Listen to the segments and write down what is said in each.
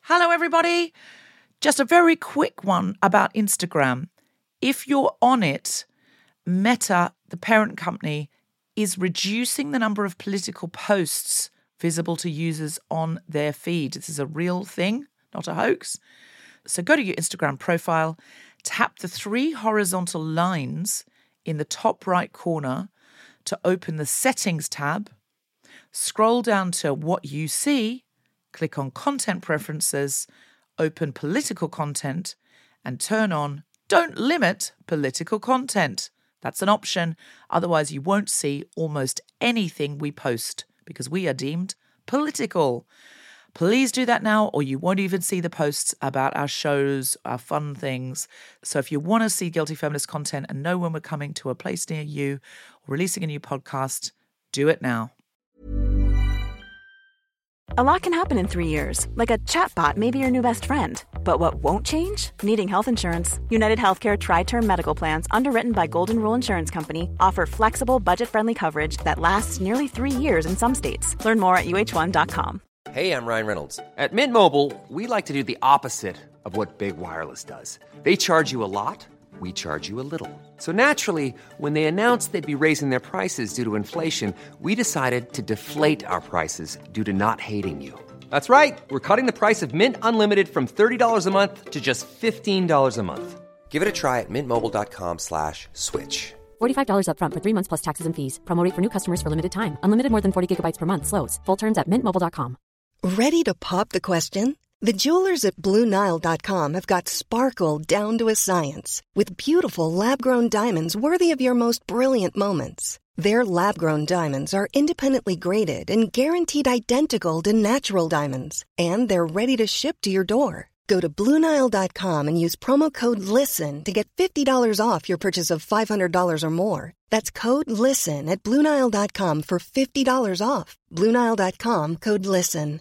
Hello, everybody. Just a very quick one about Instagram. If you're on it, Meta, the parent company, is reducing the number of political posts visible to users on their feed. This is a real thing, not a hoax. So go to your Instagram profile, tap the 3 horizontal lines in the top right corner to open the Settings tab, scroll down to What You See, click on Content Preferences, open Political Content, and turn on Don't Limit Political Content. That's an option. Otherwise, you won't see almost anything we post because we are deemed political. Please do that now, or you won't even see the posts about our shows, our fun things. So if you want to see Guilty Feminist content and know when we're coming to a place near you or releasing a new podcast, do it now. A lot can happen in 3 years, like a chatbot may be your new best friend. But what won't change? Needing health insurance. United Healthcare Tri-Term Medical Plans, underwritten by Golden Rule Insurance Company, offer flexible, budget-friendly coverage that lasts nearly 3 years in some states. Learn more at uh1.com. Hey, I'm Ryan Reynolds. At Mint Mobile, we like to do the opposite of what Big Wireless does. They charge you a lot, we charge you a little. So naturally, when they announced they'd be raising their prices due to inflation, we decided to deflate our prices due to not hating you. That's right. We're cutting the price of Mint Unlimited from $30 a month to just $15 a month. Give it a try at mintmobile.com/switch. $45 up front for 3 months plus taxes and fees. Promo rate for new customers for limited time. Unlimited more than 40 gigabytes per month slows. Full terms at mintmobile.com. Ready to pop the question? The jewelers at BlueNile.com have got sparkle down to a science with beautiful lab-grown diamonds worthy of your most brilliant moments. Their lab-grown diamonds are independently graded and guaranteed identical to natural diamonds, and they're ready to ship to your door. Go to BlueNile.com and use promo code LISTEN to get $50 off your purchase of $500 or more. That's code LISTEN at BlueNile.com for $50 off. BlueNile.com, code LISTEN.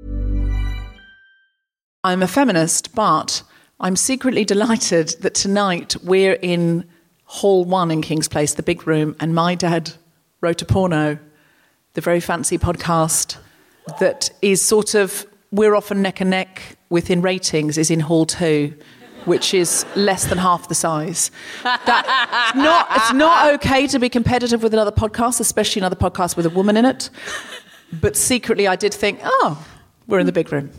I'm a feminist, but I'm secretly delighted that tonight we're in Hall 1 in King's Place, the big room, and my dad wrote a porno, the very fancy podcast that is sort of, we're often neck and neck within ratings, is in Hall 2, which is less than half the size. It's not okay to be competitive with another podcast, especially another podcast with a woman in it. But secretly I did think, we're in the big room.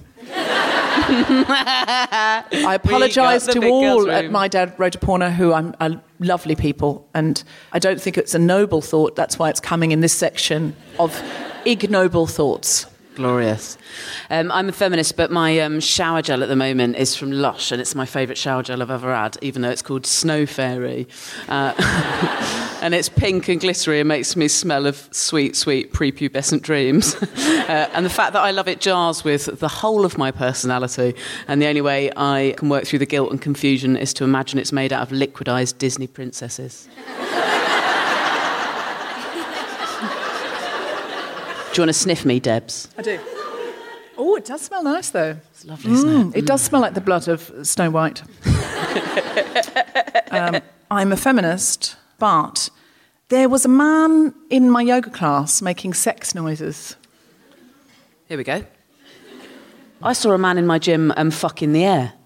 I apologise to all at My Dad Wrote a Porno, who are lovely people, and I don't think it's a noble thought. That's why it's coming in this section of ignoble thoughts. Glorious. I'm a feminist, but my shower gel at the moment is from Lush, and it's my favourite shower gel I've ever had, even though it's called Snow Fairy. And it's pink and glittery and makes me smell of sweet, sweet prepubescent dreams. And the fact that I love it jars with the whole of my personality, and the only way I can work through the guilt and confusion is to imagine it's made out of liquidised Disney princesses. Do you want to sniff me, Debs? I do. Oh, it does smell nice, though. It's lovely, isn't it? It does smell like the blood of Snow White. I'm a feminist, but there was a man in my yoga class making sex noises. Here we go. I saw a man in my gym fuck in the air.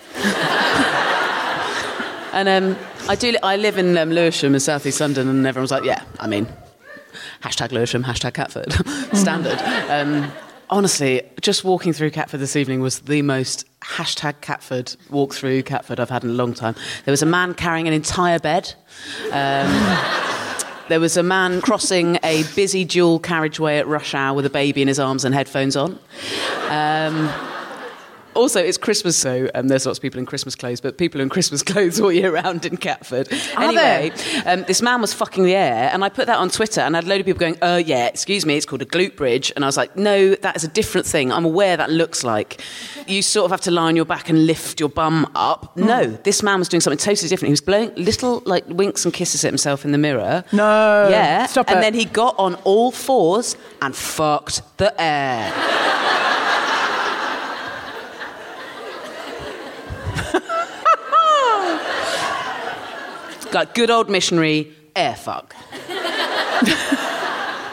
And I live in Lewisham in South East London, and everyone's like, yeah, I mean... Hashtag Lewisham, hashtag Catford. Standard. Honestly, just walking through Catford this evening was the most hashtag Catford walk through Catford I've had in a long time. There was a man carrying an entire bed. There was a man crossing a busy dual carriageway at rush hour with a baby in his arms and headphones on. Also, it's Christmas, so there's lots of people in Christmas clothes, but people in Christmas clothes all year round in Catford. Anyway, this man was fucking the air, and I put that on Twitter, and I had a load of people going, yeah, excuse me, it's called a glute bridge. And I was like, no, that is a different thing. I'm aware that looks like. You sort of have to lie on your back and lift your bum up. No, this man was doing something totally different. He was blowing little, winks and kisses at himself in the mirror. No. Yeah. Stop and it. then he got on all fours and fucked the air. Like good old missionary air fuck.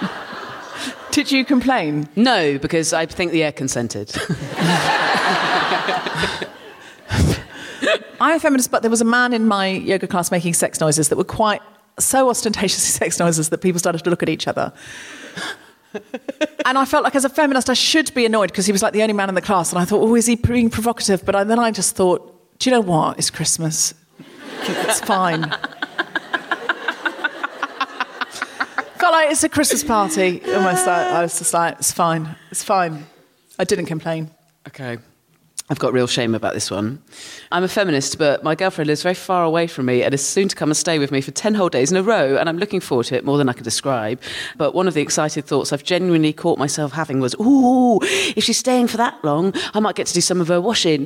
Did you complain? No, because I think the air consented. I'm a feminist, but there was a man in my yoga class making sex noises that were quite so ostentatiously sex noises that people started to look at each other. And I felt like as a feminist I should be annoyed because he was like the only man in the class, and I thought, oh, is he being provocative? But then I just thought, do you know what? It's Christmas. It's fine. Felt like it's a Christmas party. Almost like, I was just like, it's fine. It's fine. I didn't complain. Okay. I've got real shame about this one. I'm a feminist, but my girlfriend lives very far away from me and is soon to come and stay with me for 10 whole days in a row, and I'm looking forward to it more than I can describe. But one of the excited thoughts I've genuinely caught myself having was, ooh, if she's staying for that long, I might get to do some of her washing.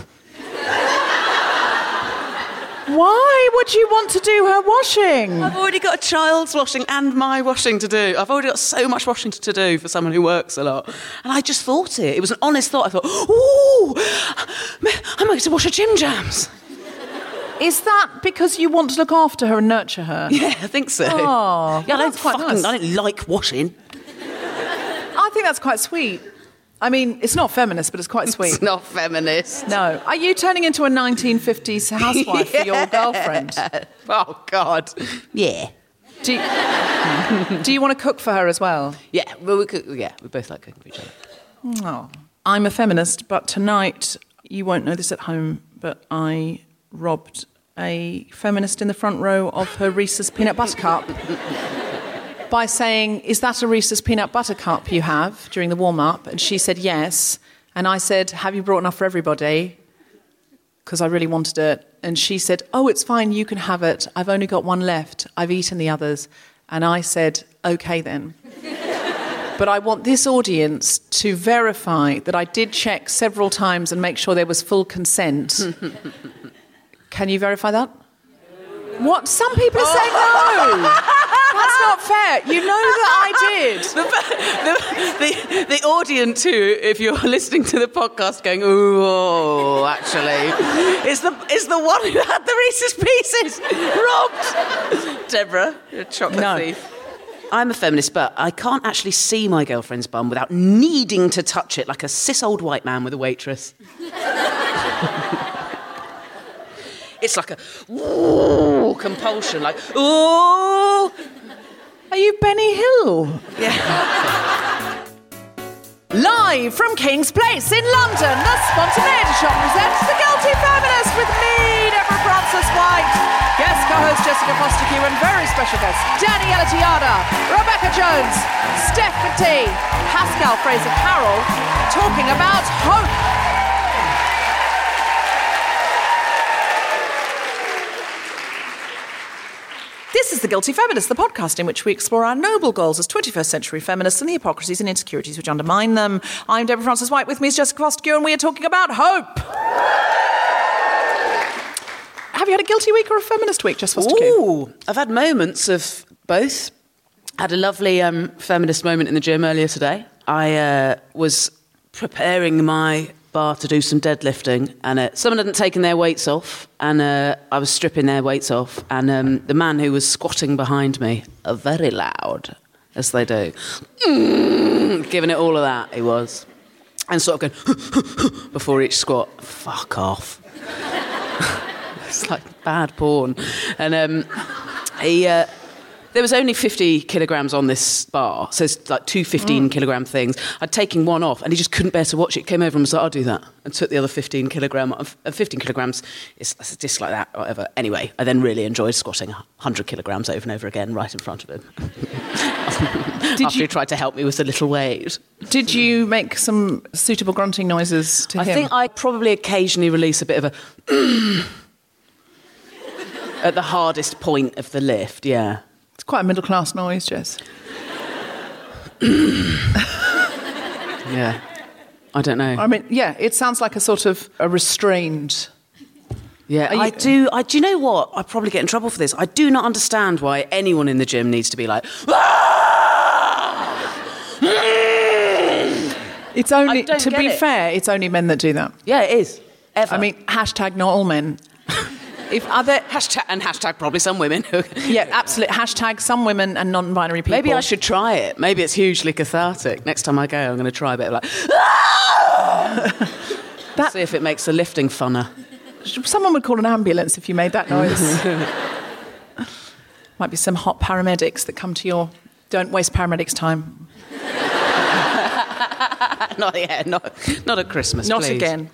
Why would you want to do her washing? I've already got a child's washing and my washing to do. I've already got so much washing to do for someone who works a lot. And I just thought it. It was an honest thought. I thought, ooh, I might get to wash her Jim Jams. Is that because you want to look after her and nurture her? Yeah, I think so. Oh, yeah, that's quite nice. I don't like washing. I think that's quite sweet. I mean, it's not feminist, but it's quite sweet. It's not feminist. No. Are you turning into a 1950s housewife for your girlfriend? Oh, God. Yeah. Do you want to cook for her as well? Yeah, well, we both like cooking for each other. Oh. I'm a feminist, but tonight, you won't know this at home, but I robbed a feminist in the front row of her Reese's peanut butter cup by saying, is that a Reese's peanut butter cup you have, during the warm-up? And she said yes. And I said, have you brought enough for everybody? Because I really wanted it. And she said, oh, it's fine, you can have it. I've only got one left. I've eaten the others. And I said, OK then. But I want this audience to verify that I did check several times and make sure there was full consent. Can you verify that? What? Some people are saying no. That's not fair. You know that I did. The audience who, if you're listening to the podcast going, ooh, actually, is the one who had the Reese's Pieces robbed. Deborah, you're a chocolate thief. I'm a feminist, but I can't actually see my girlfriend's bum without needing to touch it like a cis old white man with a waitress. It's like a ooh compulsion, like ooh. Are you Benny Hill? Yeah. Live from King's Place in London, the Spontaneity Shop presents The Guilty Feminist with me, Deborah Frances-White, guest co-host Jessica Foster-Q, and very special guest Daniela Tiada, Rebecca Jones, Steph Petit, Pascal Fraser-Carroll, talking about hope. This is The Guilty Feminist, the podcast in which we explore our noble goals as 21st century feminists and the hypocrisies and insecurities which undermine them. I'm Deborah Frances-White, with me is Jessica Foster-Q, and we are talking about hope. Have you had a guilty week or a feminist week, Jess Foster-Q? Ooh, I've had moments of both. Had a lovely feminist moment in the gym earlier today. I was preparing my bar to do some deadlifting, and someone hadn't taken their weights off, and I was stripping their weights off, and the man who was squatting behind me, very loud, as they do, giving it all of that, he was, and sort of going before each squat. Fuck off. It's like bad porn. And there was only 50 kilograms on this bar, so it's like two 15-kilogram things. I'd taken one off, and he just couldn't bear to watch it. Came over and was like, I'll do that, and took the other 15 kilograms. 15 kilograms is just like that, whatever. Anyway, I then really enjoyed squatting 100 kilograms over and over again right in front of him. After he tried to help me with the little weight. Did you make some suitable grunting noises to him? I think I probably occasionally release a bit of a at the hardest point of the lift, yeah. It's quite a middle-class noise, Jess. Yeah. I don't know. I mean, yeah, it sounds like a sort of a restrained... Yeah, do you know what? I probably get in trouble for this. I do not understand why anyone in the gym needs to be like... It's only, to be fair, it's only men that do that. Yeah, it is. Ever. I mean, hashtag not all men. If other hashtag probably some women. Yeah, absolutely. Hashtag some women and non-binary people. Maybe I should try it. Maybe it's hugely cathartic. Next time I go, I'm going to try a bit of like... See if it makes the lifting funner. Someone would call an ambulance if you made that noise. Might be some hot paramedics that come to your... Don't waste paramedics' time. Not at Christmas, Not please. again.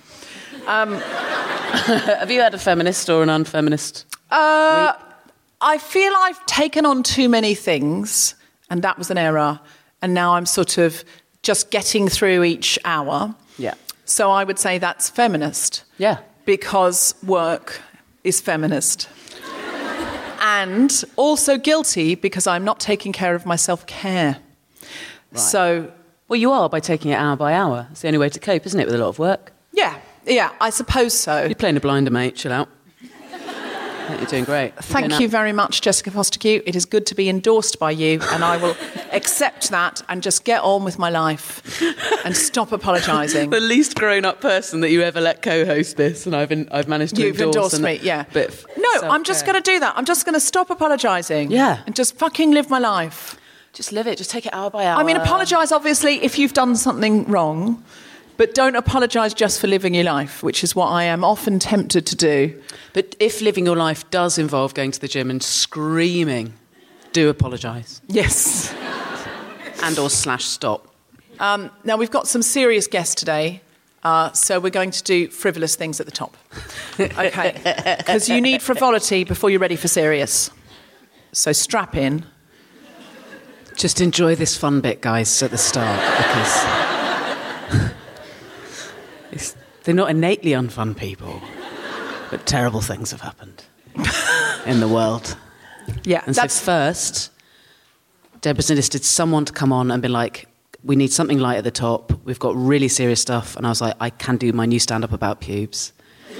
Have you had a feminist or an unfeminist week? I feel I've taken on too many things, and that was an error. And now I'm sort of just getting through each hour. Yeah. So I would say that's feminist. Yeah. Because work is feminist. And also guilty because I'm not taking care of my self-care. Right. So... Well, you are by taking it hour by hour. It's the only way to cope, isn't it, with a lot of work? Yeah, I suppose so. You're playing a blinder, mate. Chill out. You're doing great. Thank you very much, Jessica Foster-Q. It is good to be endorsed by you, and I will accept that and just get on with my life and stop apologising. The least grown-up person that you ever let co-host this, and I've managed to You've endorsed me, yeah. No, I'm just going to do that. I'm just going to stop apologising. Yeah. And just fucking live my life. Just live it. Just take it hour by hour. I mean, apologise, obviously, if you've done something wrong, but don't apologise just for living your life, which is what I am often tempted to do. But if living your life does involve going to the gym and screaming, do apologise. Yes. And or /stop. Now, we've got some serious guests today, so we're going to do frivolous things at the top. Okay. Because you need frivolity before you're ready for serious. So strap in. Just enjoy this fun bit, guys, at the start, because they're not innately unfun people, but terrible things have happened in the world. Yeah, and so first, Deborah's enlisted someone to come on and be like, we need something light at the top. We've got really serious stuff. And I was like, I can do my new stand-up about pubes.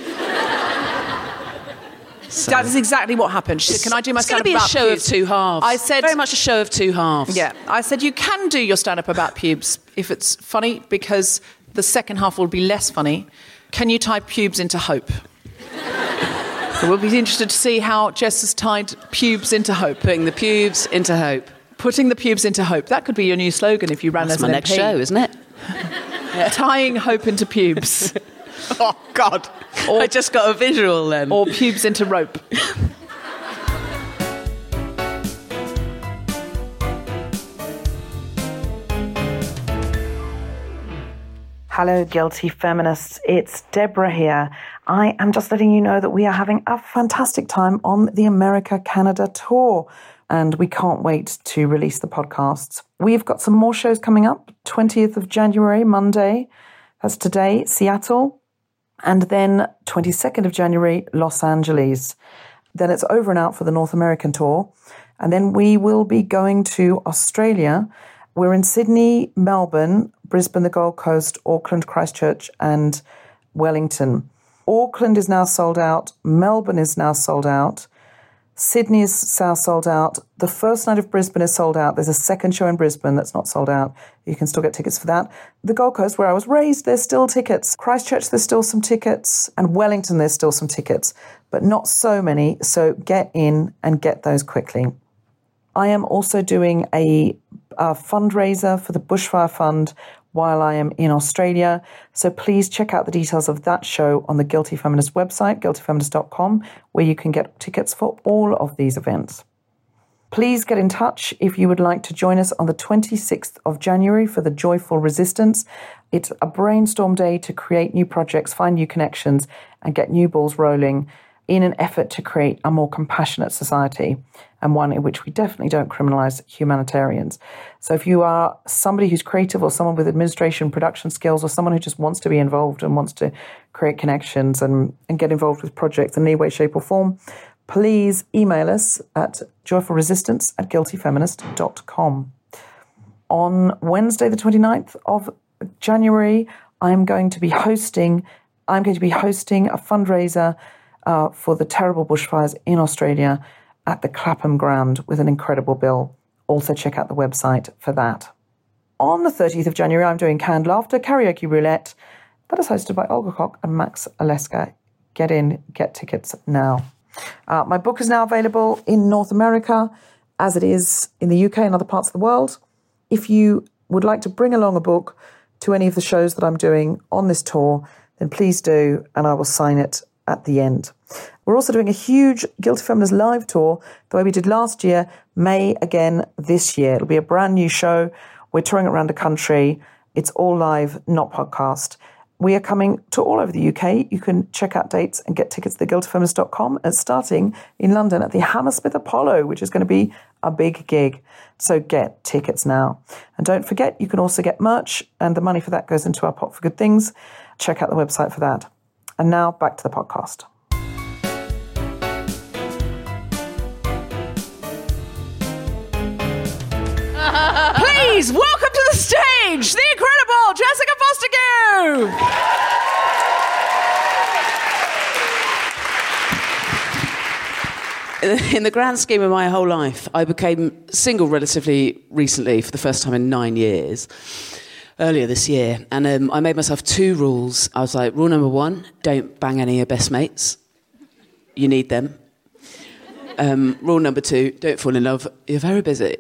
So. That is exactly what happened. She said, can I do my stand-up about pubes? It's going to be a show of two halves. I said... Very much a show of two halves. Yeah. I said, you can do your stand-up about pubes if it's funny, because the second half will be less funny. Can you tie pubes into hope? So we'll be interested to see how Jess has tied pubes into hope. Putting the pubes into hope. Putting the pubes into hope. That could be your new slogan if you ran as an MP. That's my next show, isn't it? Yeah. Tying hope into pubes. Oh, God. I just got a visual then. Or pubes into rope. Hello, guilty feminists. It's Deborah here. I am just letting you know that we are having a fantastic time on the America-Canada tour, and we can't wait to release the podcasts. We've got some more shows coming up. 20th of January, Monday. That's today, Seattle. And then 22nd of January, Los Angeles. Then it's over and out for the North American tour. And then we will be going to Australia. We're in Sydney, Melbourne, Brisbane, the Gold Coast, Auckland, Christchurch, and Wellington. Auckland is now sold out. Melbourne is now sold out. Sydney is now sold out. The first night of Brisbane is sold out. There's a second show in Brisbane that's not sold out. You can still get tickets for that. The Gold Coast, where I was raised, there's still tickets. Christchurch, there's still some tickets. And Wellington, there's still some tickets. But not so many, so get in and get those quickly. I am also doing a fundraiser for the Bushfire Fund while I am in Australia. So please check out the details of that show on the Guilty Feminist website, guiltyfeminist.com, where you can get tickets for all of these events. Please get in touch if you would like to join us on the 26th of January for the Joyful Resistance. It's a brainstorm day to create new projects, find new connections, and get new balls rolling in an effort to create a more compassionate society, and one in which we definitely don't criminalise humanitarians. So if you are somebody who's creative, or someone with administration, production skills, or someone who just wants to be involved and wants to create connections and get involved with projects in any way, shape or form, please email us at joyfulresistance@guiltyfeminist.com. On Wednesday, the 29th of January, I'm going to be hosting a fundraiser for the terrible bushfires in Australia at the Clapham Ground with an incredible bill. Also check out the website for that. On the 30th of January, I'm doing Canned Laughter Karaoke Roulette. That is hosted by Olga Koch and Max Aleska. Get in, get tickets now. My book is now available in North America, as it is in the UK and other parts of the world. If you would like to bring along a book to any of the shows that I'm doing on this tour, then please do, and I will sign it at the end. We're also doing a huge Guilty Feminist live tour, the way we did last year, May again this year. It'll be a brand new show. We're touring around the country. It's all live, not podcast. We are coming to all over the UK. You can check out dates and get tickets at theguiltyfeminist.com, and starting in London at the Hammersmith Apollo, which is going to be a big gig. So get tickets now. And don't forget, you can also get merch, and the money for that goes into our Pot for Good Things. Check out the website for that. And now back to the podcast. Please welcome to the stage the incredible Jessica Foster-Gu. In the grand scheme of my whole life, I became single relatively recently for the first time in 9 years, earlier this year. And I made myself 2 rules. I was like, rule number 1, don't bang any of your best mates. You need them. Rule number 2, don't fall in love. You're very busy.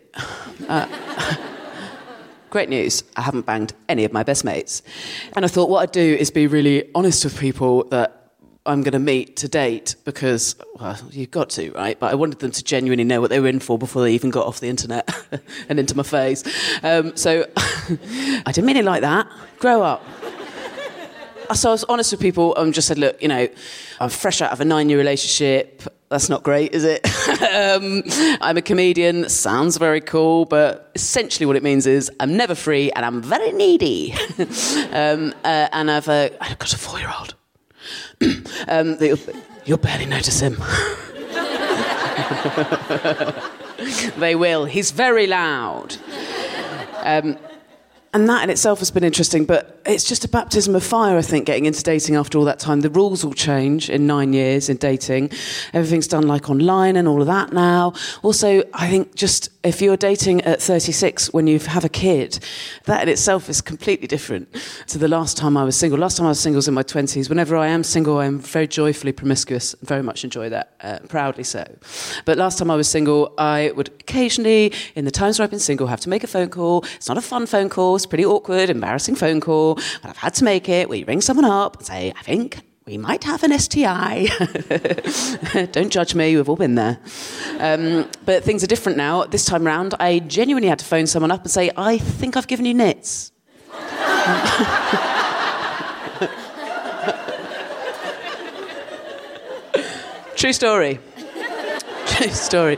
Great news, I haven't banged any of my best mates. And I thought what I'd do is be really honest with people that I'm going to meet to date, because, well, you've got to, right? But I wanted them to genuinely know what they were in for before they even got off the internet and into my face. So I didn't mean it like that. Grow up. So I was honest with people and just said, look, you know, I'm fresh out of a 9-year relationship. That's not great, is it? I'm a comedian. Sounds very cool, but essentially what it means is I'm never free and I'm very needy. And I've got a 4-year-old. You'll barely notice him. They will. He's very loud. And that in itself has been interesting, but it's just a baptism of fire, I think, getting into dating after all that time. The rules all change in 9 years in dating. Everything's done like online and all of that now. Also, I think just if you're dating at 36 when you have a kid, that in itself is completely different to the last time I was single. Last time I was single was in my 20s. Whenever I am single, I am very joyfully promiscuous and very much enjoy that, proudly so. But last time I was single, I would occasionally, in the times where I've been single, have to make a phone call. It's not a fun phone call. It's a pretty awkward, embarrassing phone call. But I've had to make it, where you ring someone up and say, I think we might have an STI. Don't judge me, we've all been there. But things are different now. This time round, I genuinely had to phone someone up and say, I think I've given you nits. True story. True story.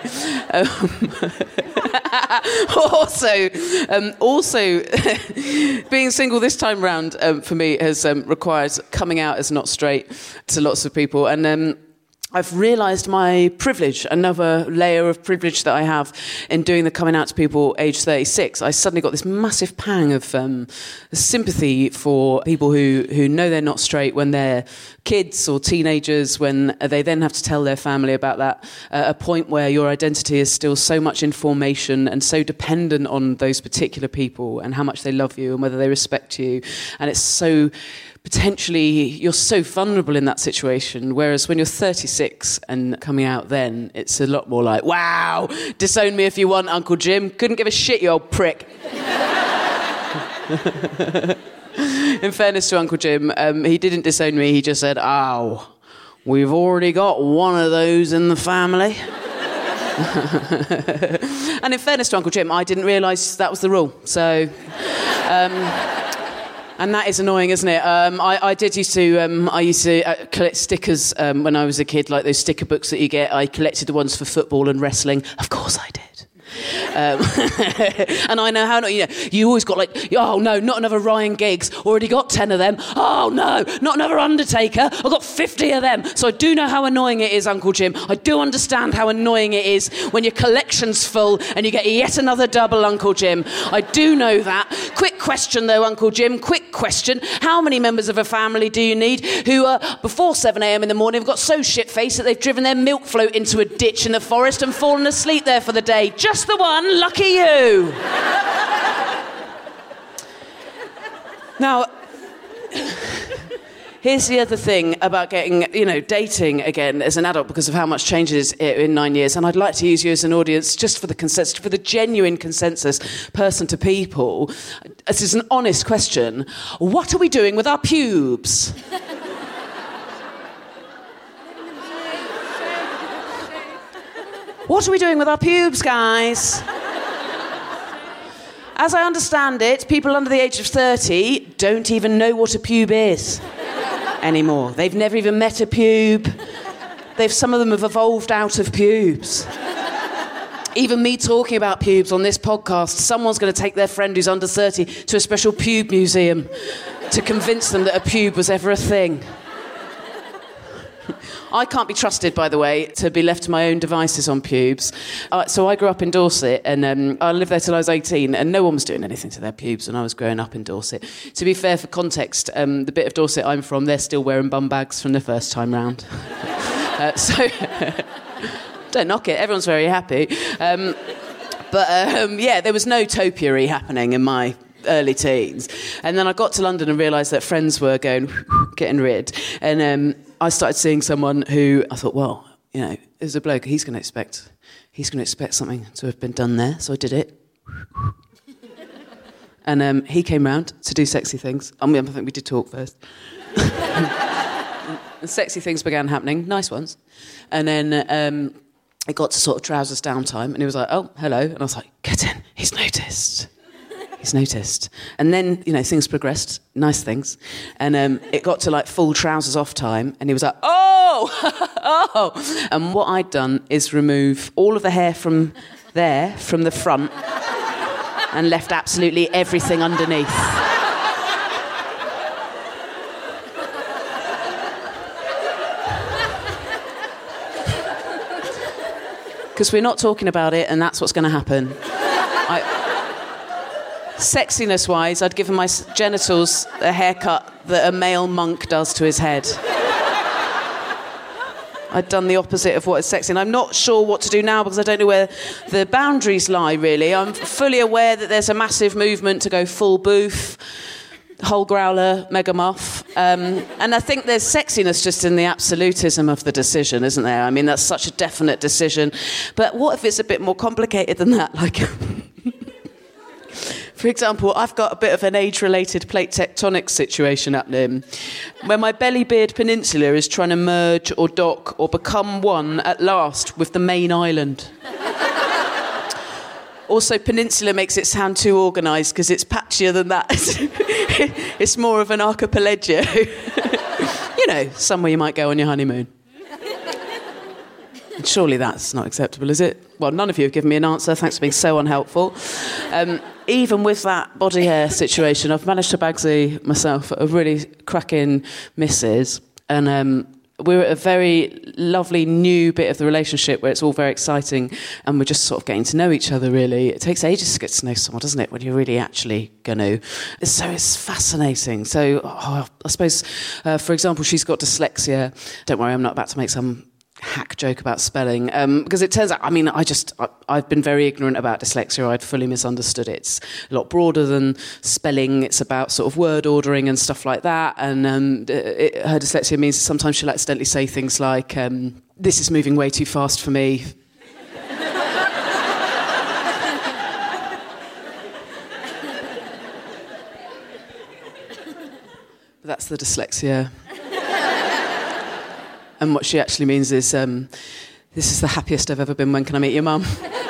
Also, being single this time round for me has required coming out as not straight to lots of people, and I've realised my privilege, another layer of privilege that I have in doing the coming out to people aged 36. I suddenly got this massive pang of sympathy for people who know they're not straight when they're kids or teenagers, when they then have to tell their family about that, a point where your identity is still so much in formation and so dependent on those particular people and how much they love you and whether they respect you. And it's so... potentially, you're so vulnerable in that situation, whereas when you're 36 and coming out then, it's a lot more like, wow, disown me if you want, Uncle Jim. Couldn't give a shit, you old prick. In fairness to Uncle Jim, he didn't disown me, he just said, oh, we've already got one of those in the family. And in fairness to Uncle Jim, I didn't realise that was the rule, so... And that is annoying, isn't it? I used to collect stickers when I was a kid, like those sticker books that you get. I collected the ones for football and wrestling. Of course I did. And I know how not. You always got like, oh no, not another Ryan Giggs. Already got 10 of them. Oh no, not another Undertaker. I've got 50 of them. So I do know how annoying it is, Uncle Jim. I do understand how annoying it is when your collection's full and you get yet another double, Uncle Jim. I do know that. Quick question though, Uncle Jim. Quick question. How many members of a family do you need who before 7 a.m. in the morning have got so shit-faced that they've driven their milk float into a ditch in the forest and fallen asleep there for the day? Just the one, lucky you. Now, here's the other thing about getting, dating again as an adult because of how much changes in 9 years. And I'd like to use you as an audience just for the consensus, for the genuine consensus, person to people. This is an honest question. What are we doing with our pubes? What are we doing with our pubes, guys? As I understand it, people under the age of 30 don't even know what a pube is anymore. They've never even met a pube. Some of them have evolved out of pubes. Even me talking about pubes on this podcast, someone's going to take their friend who's under 30 to a special pube museum to convince them that a pube was ever a thing. I can't be trusted, by the way, to be left to my own devices on pubes. So I grew up in Dorset, and I lived there till I was 18, and no one was doing anything to their pubes when I was growing up in Dorset. To be fair, for context, the bit of Dorset I'm from, they're still wearing bum bags from the first time round. So don't knock it, everyone's very happy. Yeah, there was no topiary happening in my early teens. And then I got to London and realised that friends were getting rid. And I started seeing someone who I thought, well, you know, as a bloke, he's going to expect something to have been done there. So I did it. And he came round to do sexy things. I think we did talk first. And sexy things began happening, nice ones. And then it got to sort of trousers down time, and he was like, oh, hello. And I was like, get in, he's noticed. He's noticed. And then, you know, things progressed, nice things. And it got to, like, full trousers off time, and he was like, oh, oh. And what I'd done is remove all of the hair from the front, and left absolutely everything underneath. Because we're not talking about it, and that's what's going to happen. Sexiness-wise, I'd given my genitals a haircut that a male monk does to his head. I'd done the opposite of what is sexy, and I'm not sure what to do now because I don't know where the boundaries lie, really. I'm fully aware that there's a massive movement to go full boof, whole growler, mega muff. And I think there's sexiness just in the absolutism of the decision, isn't there? I mean, that's such a definite decision. But what if it's a bit more complicated than that? Like, for example, I've got a bit of an age-related plate tectonic situation happening where my belly beard peninsula is trying to merge or dock or become one at last with the main island. Also, peninsula makes it sound too organised because it's patchier than that. It's more of an archipelago. You know, somewhere you might go on your honeymoon. And surely that's not acceptable, is it? Well, none of you have given me an answer. Thanks for being so unhelpful. Even with that body hair situation, I've managed to bagsy myself a really cracking missus. And we're at a very lovely new bit of the relationship where it's all very exciting and we're just sort of getting to know each other, really. It takes ages to get to know someone, doesn't it, when you're really actually going to. So it's fascinating. So I suppose, for example, she's got dyslexia. Don't worry, I'm not about to make some hack joke about spelling, because it turns out, I mean, I've been very ignorant about dyslexia. I'd fully misunderstood it. It's a lot broader than spelling. It's about sort of word ordering and stuff like that, and her dyslexia means sometimes she'll accidentally say things like, this is moving way too fast for me. That's the dyslexia. And what she actually means is, this is the happiest I've ever been, when can I meet your mum?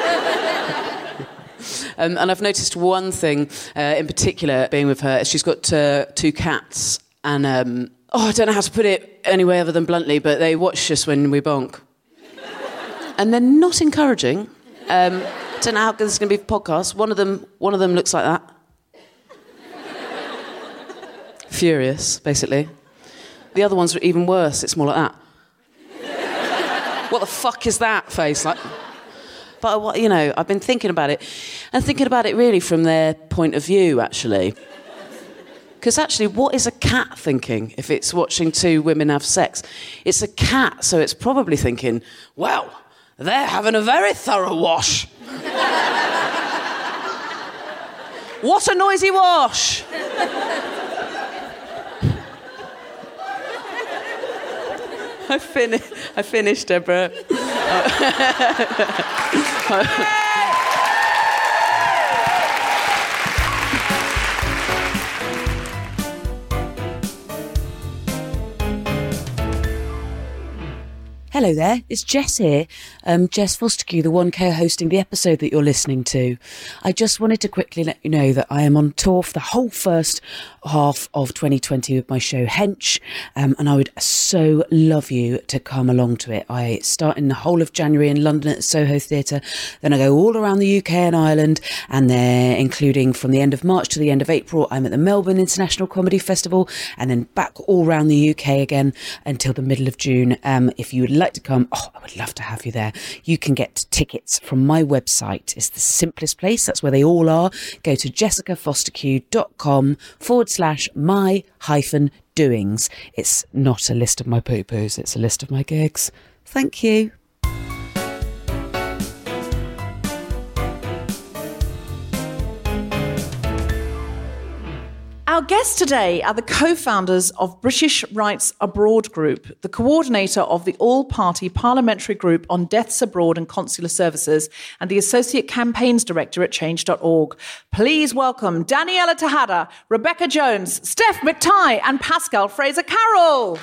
And I've noticed one thing in particular being with her. She's got 2 cats, and I don't know how to put it any way other than bluntly, but they watch us when we bonk. And they're not encouraging. Don't know how good this is going to be for podcasts. One of them looks like that. Furious, basically. The other one's even worse. It's more like that. What the fuck is that face? Like, but, you know, I've been thinking about it, and thinking about it really from their point of view, actually. Because actually, what is a cat thinking if it's watching 2 women have sex? It's a cat, so it's probably thinking, well, they're having a very thorough wash. What a noisy wash! I finished, Deborah. Hello there, it's Jess here. Jess Fostekew, the one co-hosting the episode that you're listening to. I just wanted to quickly let you know that I am on tour for the whole first half of 2020 with my show Hench, and I would so love you to come along to it. I start in the whole of January in London at the Soho Theatre, then I go all around the UK and Ireland, and then including from the end of March to the end of April, I'm at the Melbourne International Comedy Festival, and then back all around the UK again until the middle of June. If you would like to come, I would love to have you there. You can get tickets from my website. It's the simplest place. That's where they all are. Go to jessicafostekew.com/my-doings. It's not a list of my poo-poos. It's a list of my gigs. Thank you. Our guests today are the co-founders of British Rights Abroad Group, the coordinator of the all-party parliamentary group on deaths abroad and consular services, and the associate campaigns director at change.org. Please welcome Daniela Tejada, Rebecca Jones, Steph McTighe, and Pascal Fraser-Carroll.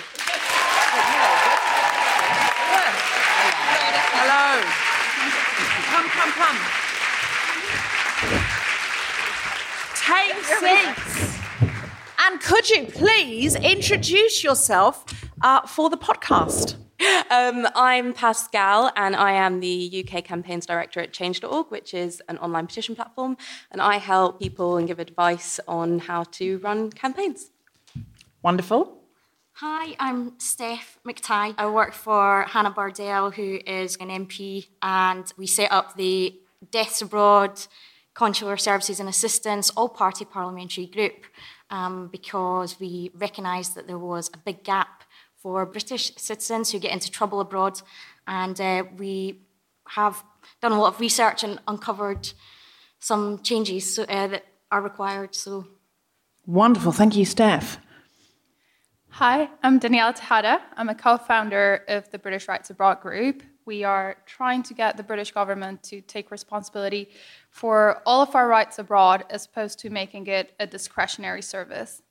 Hello. Come. Take seats. And could you please introduce yourself for the podcast? I'm Pascal, and I am the UK Campaigns Director at Change.org, which is an online petition platform, and I help people and give advice on how to run campaigns. Wonderful. Hi, I'm Steph McTighe. I work for Hannah Bardell, who is an MP, and we set up the Deaths Abroad, Consular Services and Assistance all-party parliamentary group because we recognised that there was a big gap for British citizens who get into trouble abroad, and we have done a lot of research and uncovered some changes that are required. So, wonderful. Thank you, Steph. Hi, I'm Daniela Tejada. I'm a co-founder of the British Rights Abroad Group. We are trying to get the British government to take responsibility for all of our rights abroad as opposed to making it a discretionary service.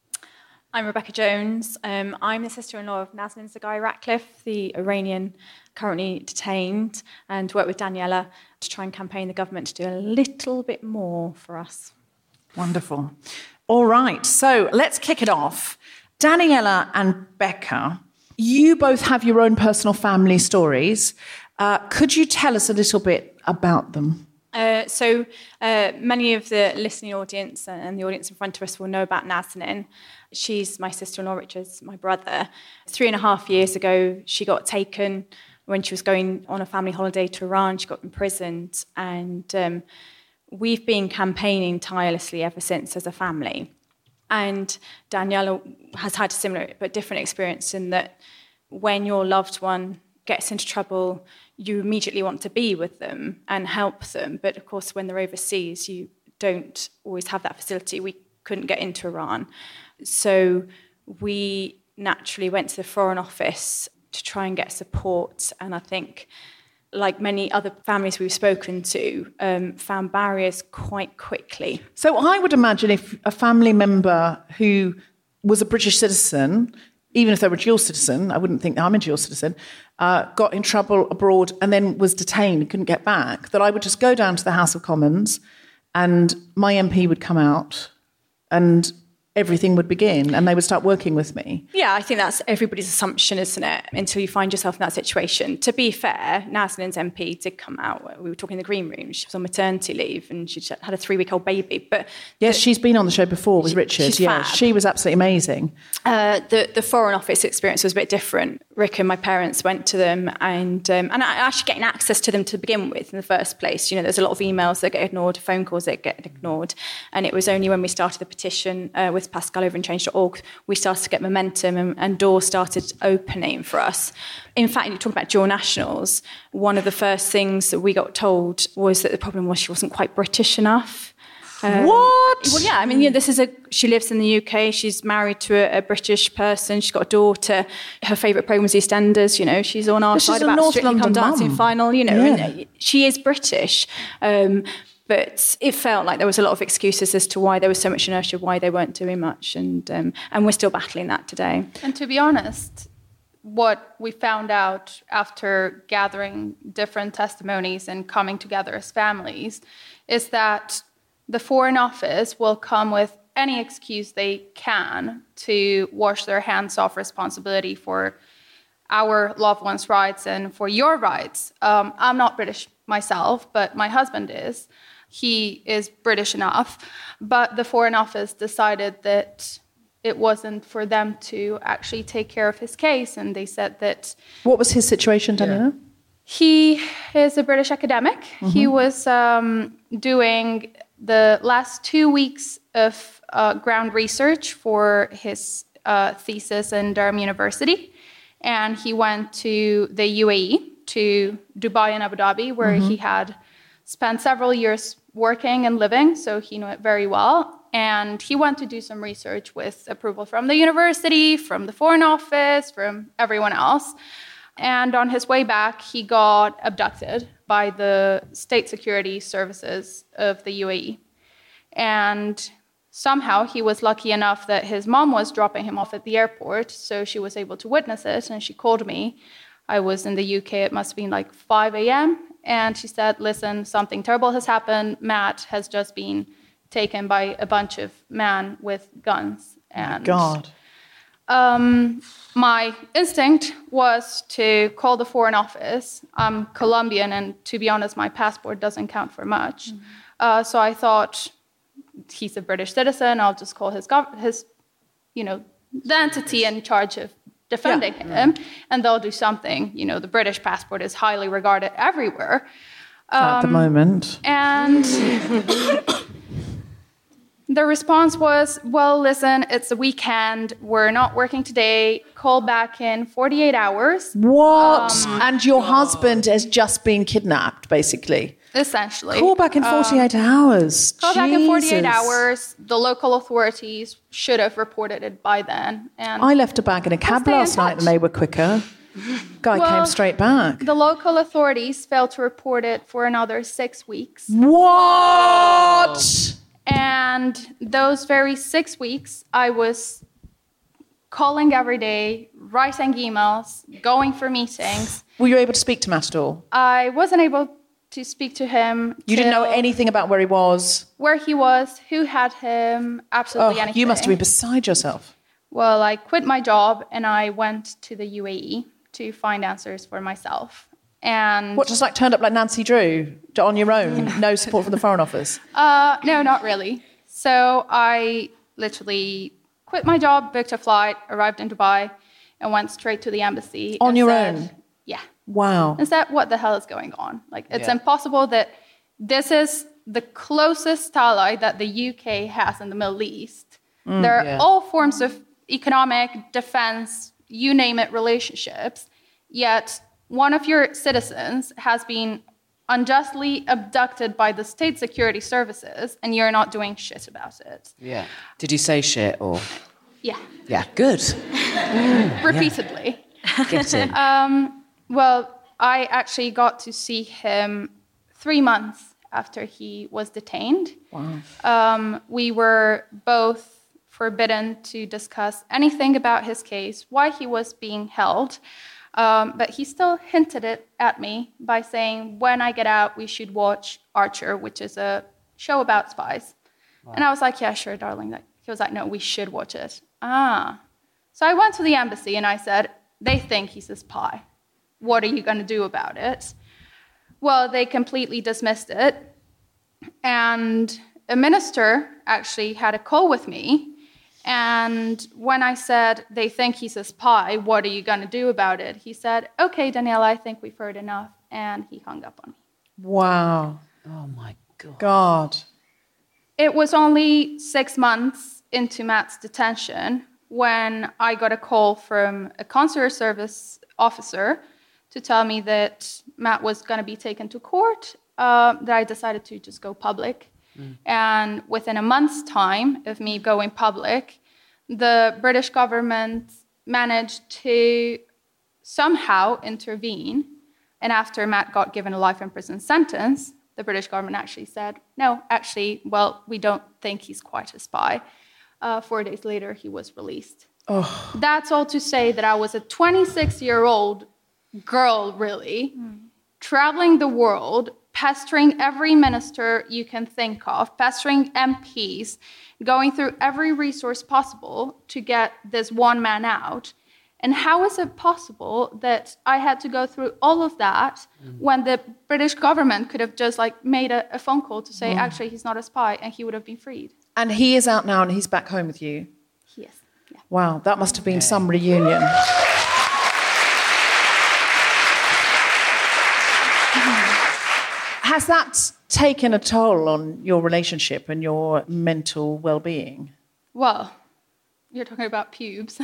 I'm Rebecca Jones. I'm the sister-in-law of Nazanin Zaghari Ratcliffe, the Iranian currently detained, and work with Daniela to try and campaign the government to do a little bit more for us. Wonderful. All right, so let's kick it off. Daniela and Becca, you both have your own personal family stories. Could you tell us a little bit about them? So many of the listening audience and the audience in front of us will know about Nazanin. She's my sister-in-law, Richard's my brother. 3.5 years ago, she got taken when she was going on a family holiday to Iran. She got imprisoned, and we've been campaigning tirelessly ever since as a family. And Daniela has had a similar but different experience in that when your loved one gets into trouble, you immediately want to be with them and help them. But of course, when they're overseas, you don't always have that facility. We couldn't get into Iran. So we naturally went to the Foreign Office to try and get support. And I think, like many other families we've spoken to, found barriers quite quickly. So I would imagine if a family member who was a British citizen, even if they were a dual citizen, I wouldn't think I'm a dual citizen, got in trouble abroad and then was detained and couldn't get back, that I would just go down to the House of Commons and my MP would come out and everything would begin and they would start working with me. Yeah, I think that's everybody's assumption, isn't it? Until you find yourself in that situation. To be fair, Nazanin's MP did come out. We were talking in the green room. She was on maternity leave and she had a 3-week-old baby. But yes, she's been on the show before with Richard. Yeah, she was absolutely amazing. The Foreign Office experience was a bit different. Rick and my parents went to them and actually getting access to them to begin with in the first place. You know, there's a lot of emails that get ignored, phone calls that get ignored. And it was only when we started the petition with Pascal over in Change.org, we started to get momentum and doors started opening for us. In fact, you talk about dual nationals, one of the first things that we got told was that the problem was she wasn't quite British enough. What? Well, yeah, I mean, she lives in the UK, she's married to a British person, she's got a daughter, her favourite programme is EastEnders, you know, she's on our side about Strictly Come Dancing final, you know, and she is British. But it felt like there was a lot of excuses as to why there was so much inertia, why they weren't doing much, and we're still battling that today. And to be honest, what we found out after gathering different testimonies and coming together as families is that the Foreign Office will come with any excuse they can to wash their hands off responsibility for our loved ones' rights and for your rights. I'm not British myself, but my husband is. He is British enough. But the Foreign Office decided that it wasn't for them to actually take care of his case. And they said that... What was his situation, Daniela? He is a British academic. He was doing the last 2 weeks of ground research for his thesis in Durham University. And he went to the UAE, to Dubai and Abu Dhabi, where he had spent several years working and living, so he knew it very well. And he went to do some research with approval from the university, from the Foreign Office, from everyone else. And on his way back, he got abducted by the state security services of the UAE. And somehow he was lucky enough that his mom was dropping him off at the airport, so she was able to witness it, and she called me. I was in the UK, it must have been like 5 a.m., and she said, listen, something terrible has happened. Matt has just been taken by a bunch of men with guns. And God. My instinct was to call the Foreign Office. I'm Colombian, and to be honest, my passport doesn't count for much. So I thought, he's a British citizen, I'll just call his the entity in charge of defending him, and they'll do something. The British passport is highly regarded everywhere. At the moment. And the response was, well, listen, it's a weekend. We're not working today. Call back in 48 hours. What? And your husband has just been kidnapped, basically. Essentially. Call back in 48 hours. Call back in 48 hours. The local authorities should have reported it by then. And I left a bag in a cab last night and they were quicker. Guy came straight back. The local authorities failed to report it for another 6 weeks. What? And those very 6 weeks, I was calling every day, writing emails, going for meetings. Were you able to speak to Matt at all? I wasn't able to speak to him. You didn't know anything about where he was? Where he was, who had him, absolutely anything. You must have been beside yourself. Well, I quit my job and I went to the UAE to find answers for myself. And what, just like turned up like Nancy Drew on your own? No support from the Foreign Office? No, not really. So I literally quit my job, booked a flight, arrived in Dubai, and went straight to the embassy. On your own? Yeah. Wow. And said, what the hell is going on? Like, it's impossible that this is the closest ally that the UK has in the Middle East. There are all forms of economic, defense, you name it, relationships, yet one of your citizens has been unjustly abducted by the state security services, and you're not doing shit about it. Yeah. Did you say shit or? Yeah. Yeah, good. Repeatedly. Get it. Well, I actually got to see him 3 months after he was detained. Wow. We were both forbidden to discuss anything about his case, why he was being held. But he still hinted it at me by saying, when I get out, we should watch Archer, which is a show about spies. Wow. And I was like, yeah, sure, darling. He was like, no, we should watch it. So I went to the embassy and I said, they think he's a spy. What are you going to do about it? Well, they completely dismissed it. And a minister actually had a call with me. And when I said, they think he's a spy, what are you going to do about it? He said, okay, Daniela, I think we've heard enough. And he hung up on me. Wow. Oh, my God. God. It was only 6 months into Matt's detention when I got a call from a consular service officer to tell me that Matt was going to be taken to court, that I decided to just go public. And within a month's time of me going public, the British government managed to somehow intervene. And after Matt got given a life in prison sentence, the British government actually said, no, actually, well, we don't think he's quite a spy. 4 days later, he was released. Oh. That's all to say that I was a 26-year-old girl, really, traveling the world, pestering every minister you can think of, pestering MPs, going through every resource possible to get this one man out. And how is it possible that I had to go through all of that when the British government could have just made a phone call to say, actually, he's not a spy, and he would have been freed? And he is out now and he's back home with you? Yes. Yeah. Wow, that must have been some reunion. Has that taken a toll on your relationship and your mental well-being? Well, you're talking about pubes.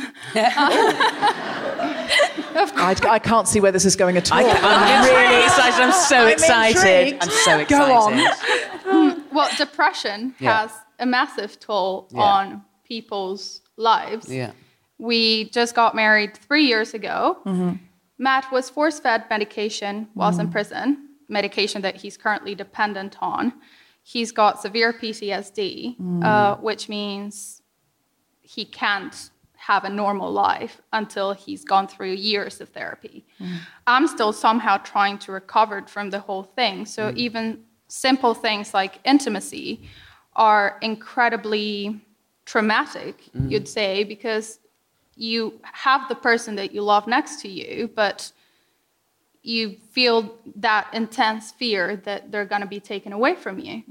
I can't see where this is going at all. I'm really excited. I'm so excited. I'm so excited. Go on. Well, depression has a massive toll on people's lives. Yeah. We just got married 3 years ago. Mm-hmm. Matt was force-fed medication whilst in prison, medication that he's currently dependent on. He's got severe PTSD, which means he can't have a normal life until he's gone through years of therapy. I'm still somehow trying to recover from the whole thing. So even simple things like intimacy are incredibly traumatic, you'd say, because you have the person that you love next to you, but you feel that intense fear that they're going to be taken away from you.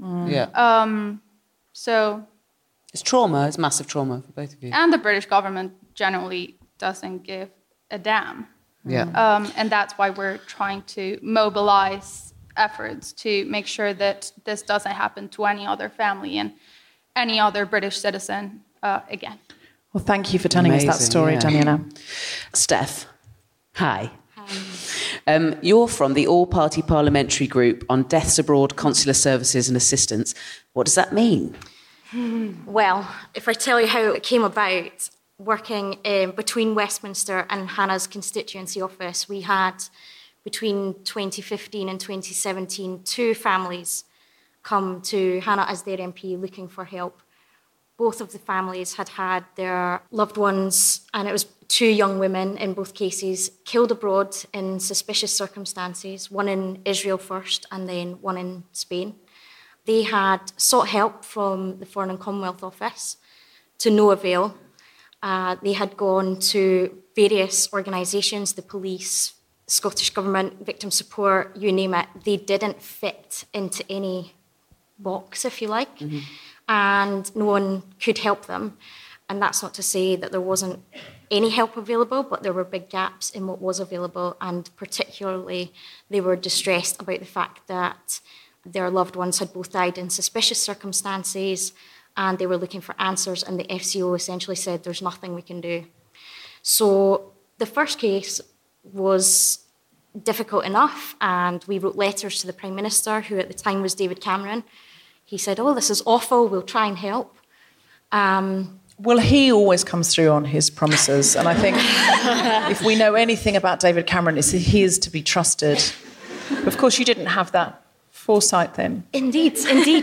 So it's trauma. It's massive trauma for both of you. And the British government generally doesn't give a damn. And that's why we're trying to mobilize efforts to make sure that this doesn't happen to any other family and any other British citizen again. Well, thank you for telling us that story, Daniela. Steph, hi. You're from the All-Party Parliamentary Group on Deaths Abroad, Consular Services and Assistance. What does that mean? Well, if I tell you how it came about, working between Westminster and Hannah's constituency office, we had, between 2015 and 2017, 2 families come to Hannah as their MP looking for help. Both of the families had had their loved ones, and it was 2 young women in both cases, killed abroad in suspicious circumstances, one in Israel first and then one in Spain. They had sought help from the Foreign and Commonwealth Office to no avail. They had gone to various organisations, the police, Scottish Government, victim support, you name it. They didn't fit into any box, if you like, and no one could help them. And that's not to say that there wasn't any help available, but there were big gaps in what was available, and particularly they were distressed about the fact that their loved ones had both died in suspicious circumstances, and they were looking for answers, and the FCO essentially said, there's nothing we can do. So the first case was difficult enough, and we wrote letters to the Prime Minister, who at the time was David Cameron. He said, this is awful, we'll try and help. Well, he always comes through on his promises, and I think if we know anything about David Cameron, it's he is to be trusted. But of course, you didn't have that foresight then. Indeed.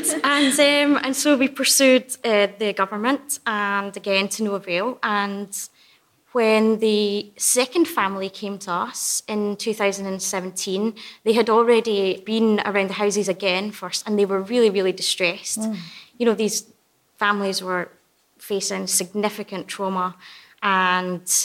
And so we pursued the government, and again, to no avail. And when the second family came to us in 2017, they had already been around the houses again first, and they were really, really distressed. You know, these families were facing significant trauma, and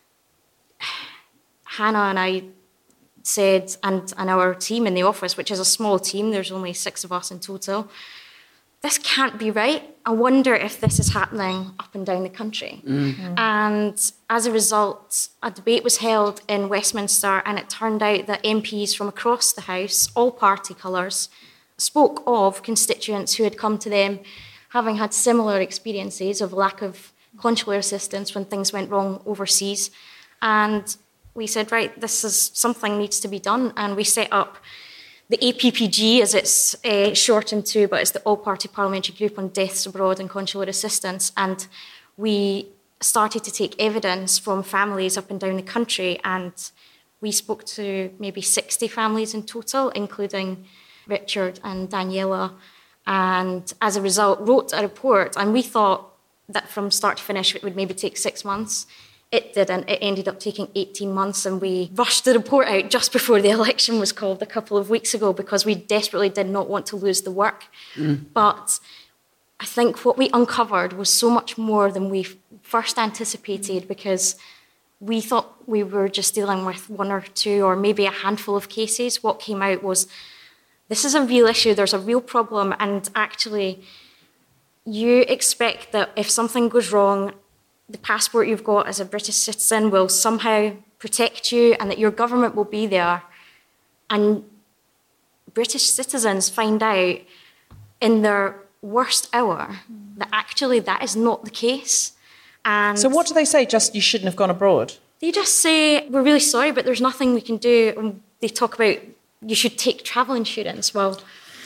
Hannah and I said, and our team in the office, which is a small team, there's only 6 of us in total, this can't be right. I wonder if this is happening up and down the country. And as a result, a debate was held in Westminster, and it turned out that MPs from across the House, all party colours, spoke of constituents who had come to them having had similar experiences of lack of consular assistance when things went wrong overseas. And we said, right, this is something needs to be done. And we set up the APPG, as it's shortened to, but it's the All-Party Parliamentary Group on Deaths Abroad and Consular Assistance. And we started to take evidence from families up and down the country. And we spoke to maybe 60 families in total, including Richard and Daniela. And as a result, wrote a report. And we thought, that from start to finish it would maybe take 6 months. It didn't. It ended up taking 18 months, and we rushed the report out just before the election was called a couple of weeks ago because we desperately did not want to lose the work. But I think what we uncovered was so much more than we first anticipated, because we thought we were just dealing with 1 or 2 or maybe a handful of cases. What came out was, this is a real issue, there's a real problem, and actually you expect that if something goes wrong, the passport you've got as a British citizen will somehow protect you and that your government will be there. And British citizens find out in their worst hour that actually that is not the case. And so what do they say? Just, you shouldn't have gone abroad? They just say, we're really sorry, but there's nothing we can do. And they talk about, you should take travel insurance. Well,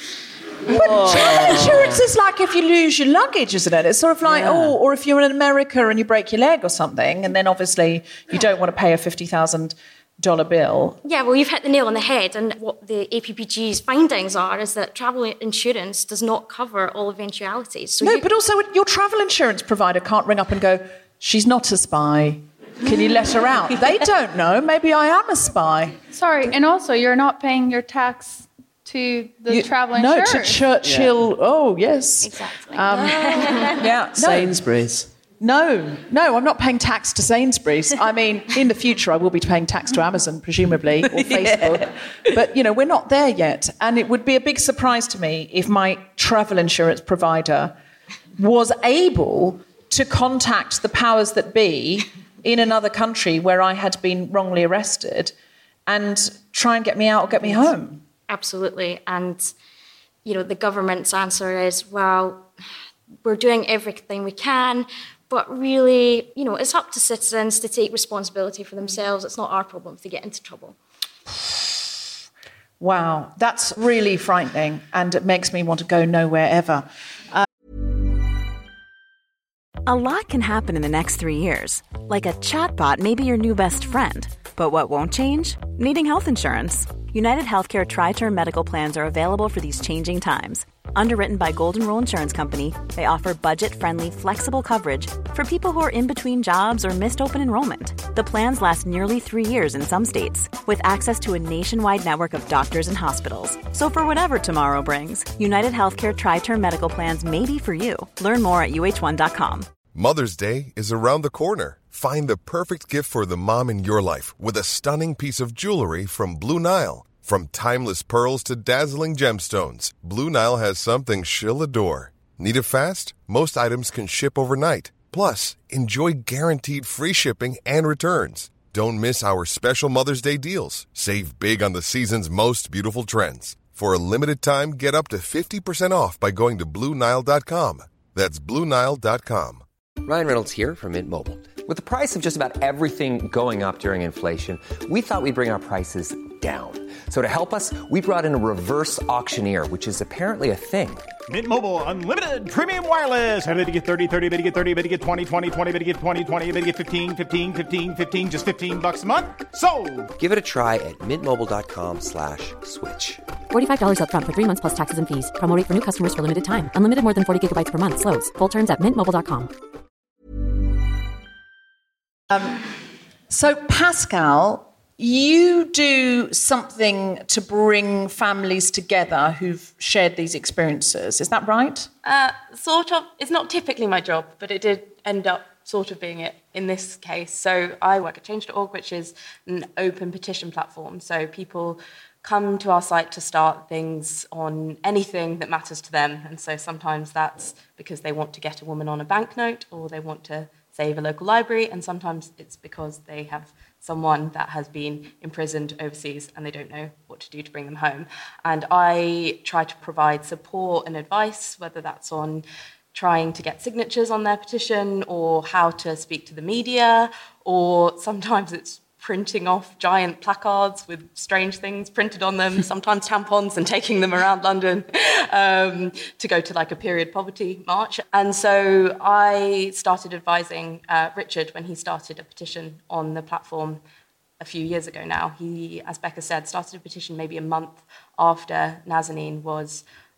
but travel insurance is like if you lose your luggage, isn't it? It's sort of like, or if you're in America and you break your leg or something, and then obviously you don't want to pay a $50,000 bill. Yeah, well, you've hit the nail on the head. And what the APPG's findings are is that travel insurance does not cover all eventualities. So but also your travel insurance provider can't ring up and go, she's not a spy. Can you let her out? They don't know. Maybe I am a spy. Sorry, and also you're not paying your tax to the travel insurance. No, to Churchill. Yeah. Oh, yes. Exactly. Sainsbury's. No, I'm not paying tax to Sainsbury's. I mean, in the future, I will be paying tax to Amazon, presumably, or Facebook. But, we're not there yet. And it would be a big surprise to me if my travel insurance provider was able to contact the powers that be in another country where I had been wrongly arrested and try and get me out or get me home. Absolutely. And, the government's answer is, well, we're doing everything we can, but really, it's up to citizens to take responsibility for themselves. It's not our problem if they get into trouble. Wow, that's really frightening, and it makes me want to go nowhere ever. A lot can happen in the next 3 years. Like a chatbot may be your new best friend. But what won't change? Needing health insurance. United Healthcare Tri-Term Medical Plans are available for these changing times. Underwritten by Golden Rule Insurance Company, they offer budget-friendly, flexible coverage for people who are in between jobs or missed open enrollment. The plans last nearly 3 years in some states, with access to a nationwide network of doctors and hospitals. So for whatever tomorrow brings, United Healthcare Tri-Term Medical Plans may be for you. Learn more at UH1.com. Mother's Day is around the corner. Find the perfect gift for the mom in your life with a stunning piece of jewelry from Blue Nile. From timeless pearls to dazzling gemstones, Blue Nile has something she'll adore. Need it fast? Most items can ship overnight. Plus, enjoy guaranteed free shipping and returns. Don't miss our special Mother's Day deals. Save big on the season's most beautiful trends. For a limited time, get up to 50% off by going to BlueNile.com. That's BlueNile.com. Ryan Reynolds here from Mint Mobile. With the price of just about everything going up during inflation, we thought we'd bring our prices down. So to help us, we brought in a reverse auctioneer, which is apparently a thing. Mint Mobile Unlimited Premium Wireless. How to get 30, 30, bit to get 30, bit to get 20, 20, 20, bit to get 20, 20, bit to get 15, 15, 15, 15, just $15 a month? Sold! Give it a try at mintmobile.com/switch. $45 up front for 3 months plus taxes and fees. Promo rate for new customers for limited time. Unlimited more than 40 gigabytes per month. Slows full terms at mintmobile.com. So, Pascal, you do something to bring families together who've shared these experiences. Is that right? Sort of. It's not typically my job, but it did end up sort of being it in this case. So I work at Change.org, which is an open petition platform. So people come to our site to start things on anything that matters to them. And so sometimes that's because they want to get a woman on a banknote, or they want to save a local library, and sometimes it's because they have someone that has been imprisoned overseas and they don't know what to do to bring them home. And I try to provide support and advice, whether that's on trying to get signatures on their petition, or how to speak to the media, or sometimes it's printing off giant placards with strange things printed on them, sometimes tampons, and taking them around London to go to like a period poverty march. And so I started advising Richard when he started a petition on the platform a few years ago now. He, as Becca said, started a petition maybe a month after Nazanin was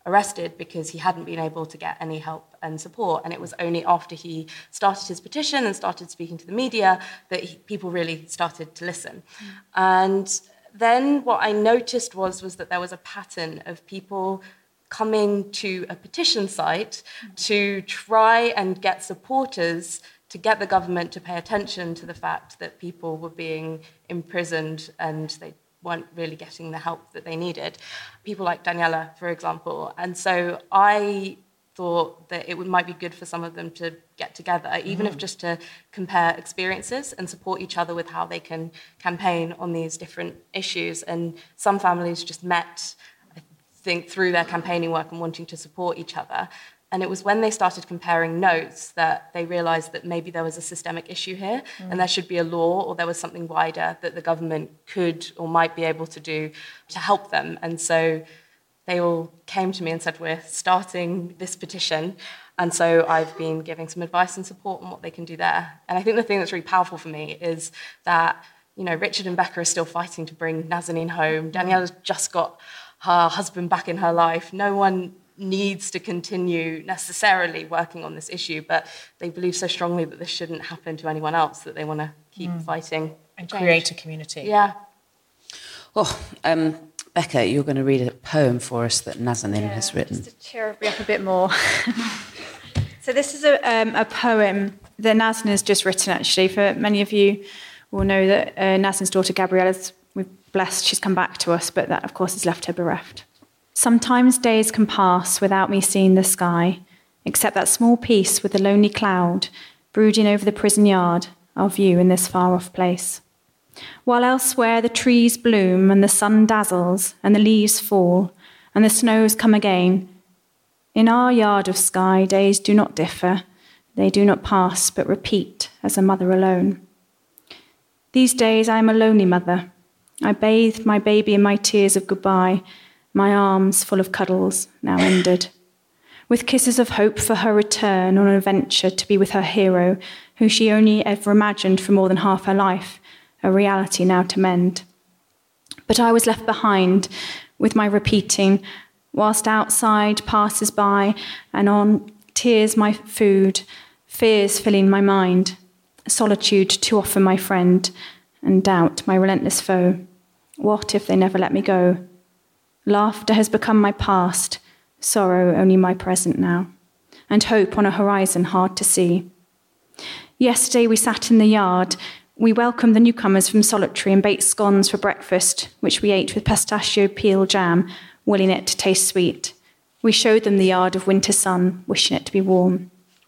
arrested because he hadn't been able to get any help and support. And it was only after he started his petition and started speaking to the media that people really started to listen. And then what I noticed was that there was a pattern of people coming to a petition site to try and get supporters to get the government to pay attention to the fact that people were being imprisoned and they weren't really getting the help that they needed. People like Daniela, for example. And so I thought that it might be good for some of them to get together, even if just to compare experiences and support each other with how they can campaign on these different issues. And some families just met, I think, through their campaigning work and wanting to support each other. And it was when they started comparing notes that they realised that maybe there was a systemic issue here and there should be a law or there was something wider that the government could or might be able to do to help them. And so they all came to me and said, we're starting this petition. And so I've been giving some advice and support on what they can do there. And I think the thing that's really powerful for me is that, you know, Richard and Becca are still fighting to bring Nazanin home. Daniela's just got her husband back in her life. No one needs to continue necessarily working on this issue, but they believe so strongly that this shouldn't happen to anyone else that they want to keep fighting. And create a community. Yeah. Oh, Becca, you're going to read a poem for us that Nazanin has written. Just to cheer everybody up a bit more. So this is a poem that Nazanin has just written, actually. For many of you will know that Nazanin's daughter, Gabriella's, we're blessed she's come back to us, but that, of course, has left her bereft. Sometimes days can pass without me seeing the sky, except that small piece with the lonely cloud brooding over the prison yard, our view in this far-off place. While elsewhere the trees bloom and the sun dazzles and the leaves fall and the snows come again, in our yard of sky days do not differ, they do not pass but repeat as a mother alone. These days I am a lonely mother. I bathed my baby in my tears of goodbye, my arms full of cuddles, now ended, with kisses of hope for her return on an adventure to be with her hero, who she only ever imagined for more than half her life, a reality now to mend. But I was left behind with my repeating, whilst outside passes by and on, tears my food, fears filling my mind, solitude too often my friend, and doubt my relentless foe. What if they never let me go? Laughter has become my past, sorrow only my present now, and hope on a horizon hard to see. Yesterday we sat in the yard. We welcomed the newcomers from Solitary and baked scones for breakfast, which we ate with pistachio peel jam, willing it to taste sweet. We showed them the yard of winter sun, wishing it to be warm.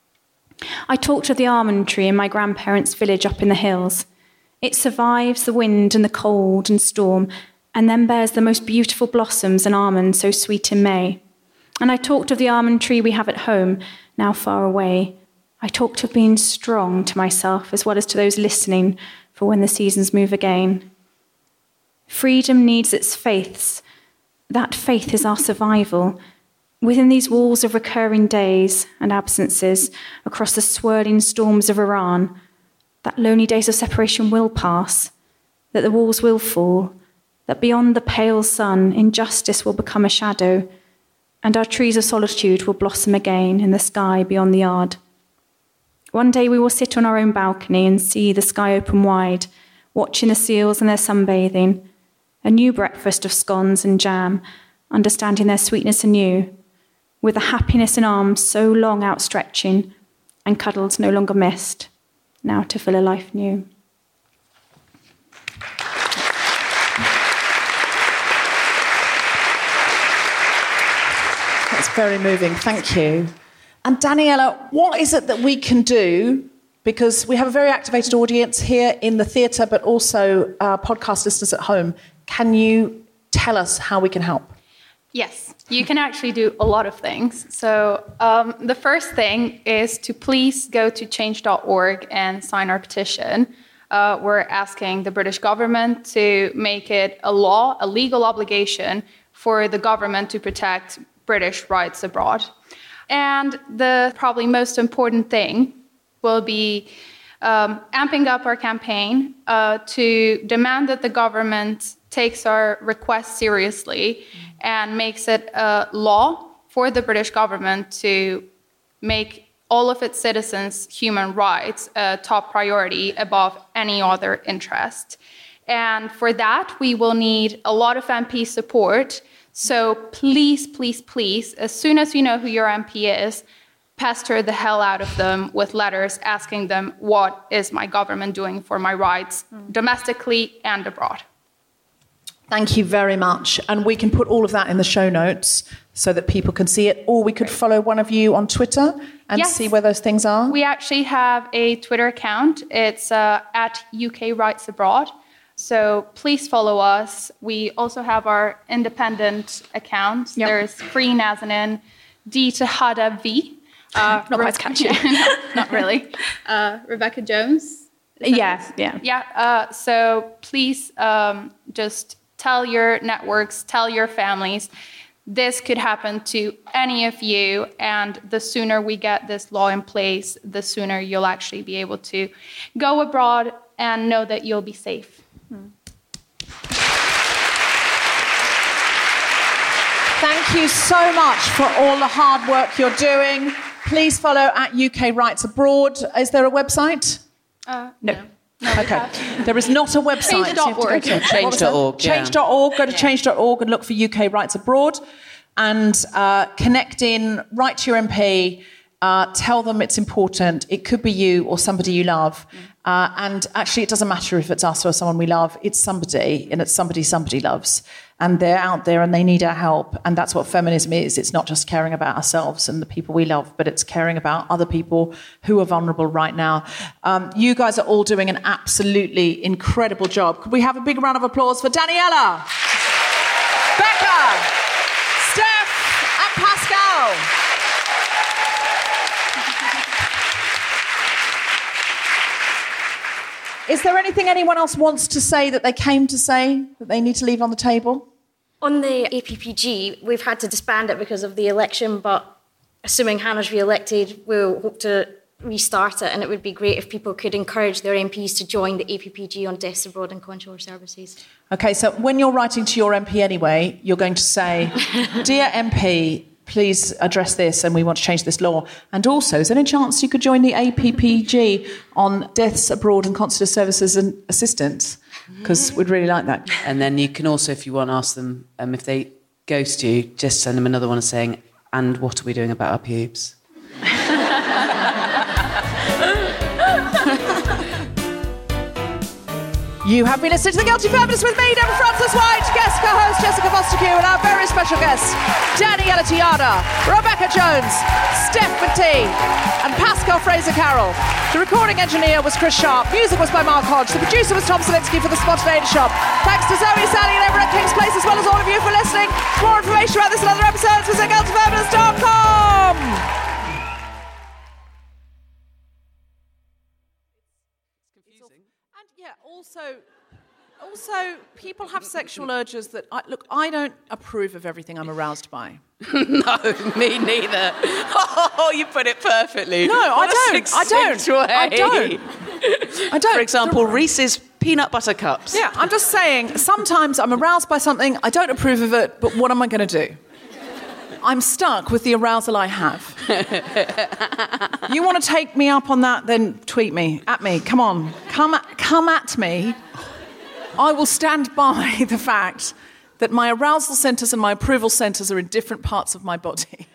I talked of the almond tree in my grandparents' village up in the hills. It survives the wind and the cold and storm, and then bears the most beautiful blossoms and almonds so sweet in May. And I talked of the almond tree we have at home, now far away. I talked of being strong to myself as well as to those listening for when the seasons move again. Freedom needs its faiths. That faith is our survival. Within these walls of recurring days and absences, across the swirling storms of Iran, that lonely days of separation will pass, that the walls will fall, that beyond the pale sun, injustice will become a shadow, and our trees of solitude will blossom again in the sky beyond the yard. One day we will sit on our own balcony and see the sky open wide, watching the seals and their sunbathing, a new breakfast of scones and jam, understanding their sweetness anew, with the happiness in arms so long outstretching, and cuddles no longer missed, now to fill a life new. That's very moving, thank you. And Daniela, what is it that we can do? Because we have a very activated audience here in the theatre, but also our podcast listeners at home. Can you tell us how we can help? Yes, you can actually do a lot of things. So the first thing is to please go to change.org and sign our petition. We're asking the British government to make it a law, a legal obligation for the government to protect British rights abroad. And the probably most important thing will be amping up our campaign to demand that the government takes our request seriously and makes it a law for the British government to make all of its citizens' human rights a top priority above any other interest. And for that, we will need a lot of MP support. So please, please, please, as soon as you know who your MP is, pester the hell out of them with letters asking them, what is my government doing for my rights domestically and abroad? Thank you very much. And we can put all of that in the show notes so that people can see it. Or we could follow one of you on Twitter and see where those things are. We actually have a Twitter account. It's at UK Rights Abroad. So please follow us. We also have our independent account. Yep. There's Free Nazanin, D to Hada V. Not quite catchy. Not really. Rebecca Jones. Yeah. So please just tell your networks, tell your families. This could happen to any of you, and the sooner we get this law in place, the sooner you'll actually be able to go abroad and know that you'll be safe. Thank you so much for all the hard work you're doing. Please follow at UK Rights Abroad. Is there a website? No. Okay. There is not a website. Change.org. Change.org. Change.org. Go to change.org and look for UK Rights Abroad and connect in, write to your MP, tell them it's important. It could be you or somebody you love. And actually, it doesn't matter if it's us or someone we love. It's somebody, and it's somebody loves. And they're out there and they need our help. And that's what feminism is. It's not just caring about ourselves and the people we love, but it's caring about other people who are vulnerable right now. You guys are all doing an absolutely incredible job. Could we have a big round of applause for Daniela, Becca, Steph, and Pascal? Is there anything anyone else wants to say that they came to say that they need to leave on the table? On the APPG, we've had to disband it because of the election, but assuming Hannah's re-elected, we'll hope to restart it, and it would be great if people could encourage their MPs to join the APPG on deaths abroad and consular services. OK, so when you're writing to your MP anyway, you're going to say, Dear MP, please address this and we want to change this law. And also, is there any chance you could join the APPG on deaths abroad and consular services and assistance? Because we'd really like that. And then you can also, if you want, ask them if they ghost you, just send them another one saying, and what are we doing about our pubes? You have been listening to The Guilty Feminist with me, Deborah Frances-White, guest co-host Jessica Foster-Q, and our very special guests, Daniela Tiada, Rebecca Jones, Steph McTee, and Pascal Fraser-Carroll. The recording engineer was Chris Sharp. Music was by Mark Hodge. The producer was Tom Salinsky for The Spontaneity Shop. Thanks to Zoe, Sally, and everyone at King's Place, as well as all of you for listening. For more information about this and other episodes, visit guiltyfeminist.com. Also, people have sexual urges that... I don't approve of everything I'm aroused by. No, me neither. Oh, you put it perfectly. No, I don't. For example, Reese's peanut butter cups. Yeah, I'm just saying, sometimes I'm aroused by something, I don't approve of it, but what am I going to do? I'm stuck with the arousal I have. You want to take me up on that, then tweet me, at me. Come on, come at me. I will stand by the fact that my arousal centres and my approval centres are in different parts of my body.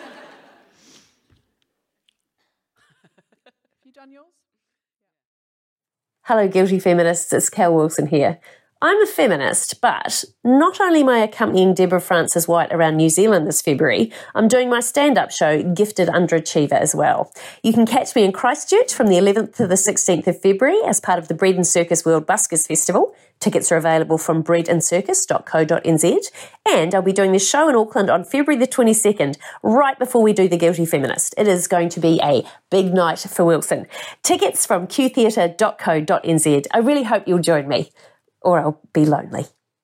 Have you done yours? Hello, Guilty Feminists. It's Kel Wilson here. I'm a feminist, but not only am I accompanying Deborah Frances-White around New Zealand this February, I'm doing my stand-up show, Gifted Underachiever, as well. You can catch me in Christchurch from the 11th to the 16th of February as part of the Bread and Circus World Buskers Festival. Tickets are available from breadandcircus.co.nz. And I'll be doing the show in Auckland on February the 22nd, right before we do The Guilty Feminist. It is going to be a big night for Wilson. Tickets from qtheatre.co.nz. I really hope you'll join me, or I'll be lonely.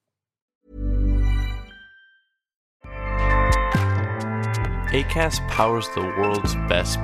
Acast powers the world's best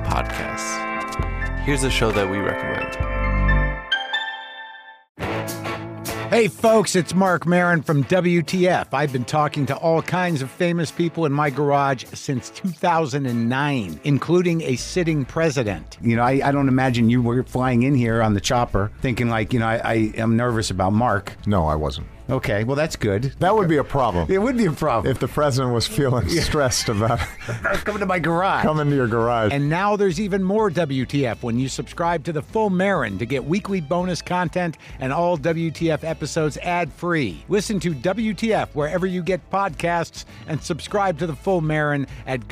podcasts. Here's a show that we recommend. Hey folks, it's Mark Maron from WTF. I've been talking to all kinds of famous people in my garage since 2009, including a sitting president. You know, I don't imagine you were flying in here on the chopper thinking like, I am nervous about Mark. No, I wasn't. Okay, well, that's good. That would be a problem. It would be a problem. If the president was feeling stressed about coming to my garage. Coming to your garage. And now there's even more WTF when you subscribe to The Full Marin to get weekly bonus content and all WTF episodes ad-free. Listen to WTF wherever you get podcasts and subscribe to The Full Marin at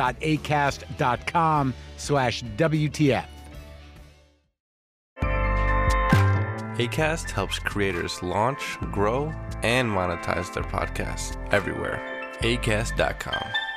go.acast.com/WTF. Acast helps creators launch, grow, and monetize their podcasts everywhere. Acast.com.